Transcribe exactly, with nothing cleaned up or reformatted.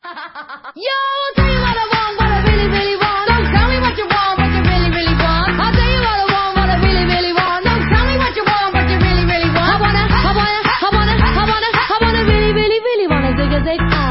Yo, I'll tell you what I want, what I really, really want. Don't tell me what you want, what you really, really want. I'll tell you what I want, what I really, really want. Don't tell me what you want, what you really, really want. I wanna, I wanna, I wanna, I wanna, I wanna really, really, really wanna zig a zig.